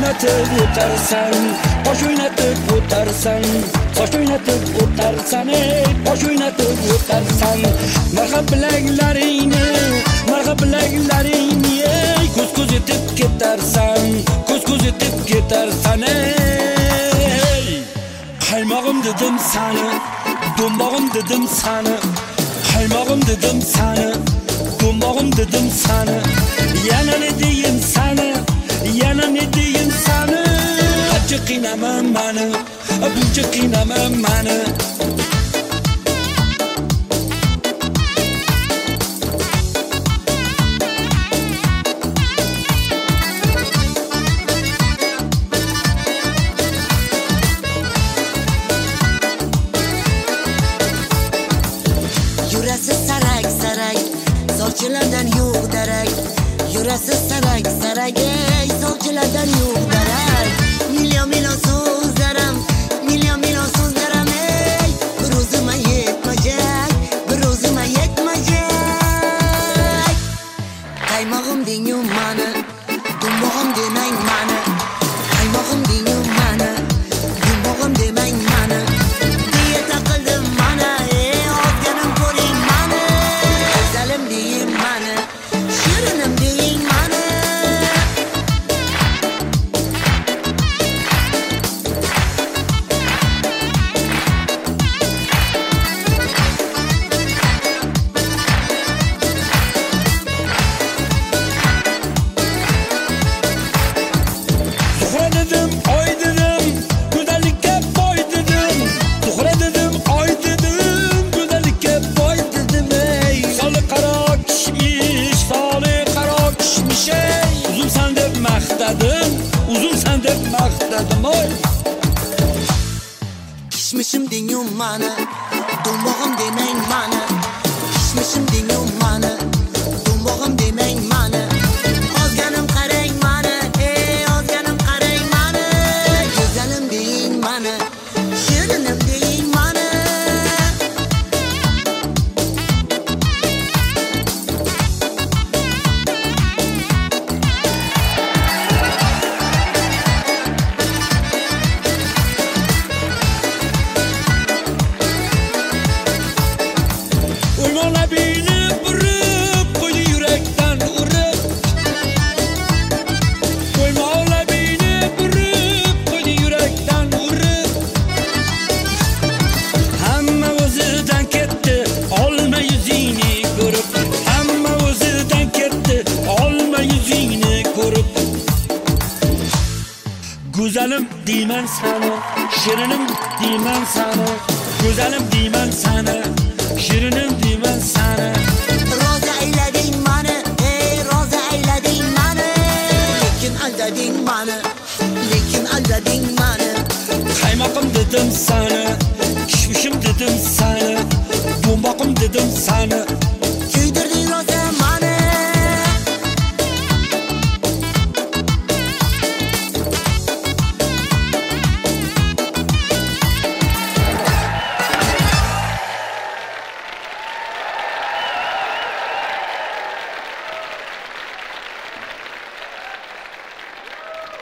o'ynatib o'tarsan, bosh o'ynatib o'tarsan, soch o'ynatib o'tarsan, bosh o'ynatib o'tarsan. Marhab bilaklaringni ko'z etib ketarsan, ko'z etib ketarsan. Qaymog'im dedim sani, do'mbog'im dedim sani, qaymog'im dedim sani, do'mbog'im dedim sani. Yana ne deyin sani, yana ne deyin sani. Qancha qiynama mani, buncha qiynama mani. Yurasiz sarak sarak, sovchilardan yo'q darak. Yurasiz sarak sarak, sovchilardan yo'q darak. Million so'zlarim, million so'zlarim, bir o'zima yetmajak, bir o'zima yetmajak. Qaymog'im deng mani, do'mbog'im demang mani. Qaymog'im deng mani, do'mbog'im demang mani. Deya taqildim mana, ozganim ko'ring mani. Go'zalim deyim mani, shirinim deying mani. Zuhra dedim, oy dedim, go'zallikka boy dedim. Zuhra dedim, oy dedim, go'zallikka boy dedim. Soli qaro kishmish, soli qaro kishmish. Uzunsan deb maqtadim, uzunsan deb maqtadim. Oy Kishmishim deng mani, do'mbog'im demang mani. Kishmishim deng mani, do'mbog'im demang mani. Ozganim qarang mani, ozganim qarang mani. Go'zalim deying mani, shirinim deying mani. o'ymonlab inib urib, qo'ydi yurakdan urib. O'ymonlab inib urib, qo'ydi yurakdan urib. Hamma o'zidan ketdi, olma yuzingni ko'rib. Hamma o'zidan ketdi, olma yuzingni ko'rib. Go'zalim deyman sani, shirinim deyman sani. Go'zalim deyman sani, shirinim deyman sani. Roza aylading mani, roza aylading mani. Lekin aldading mani, lekin aldading mani. Qaymog'im dedim sani, kishmishim dedim sani, do'mbog'im dedim sani.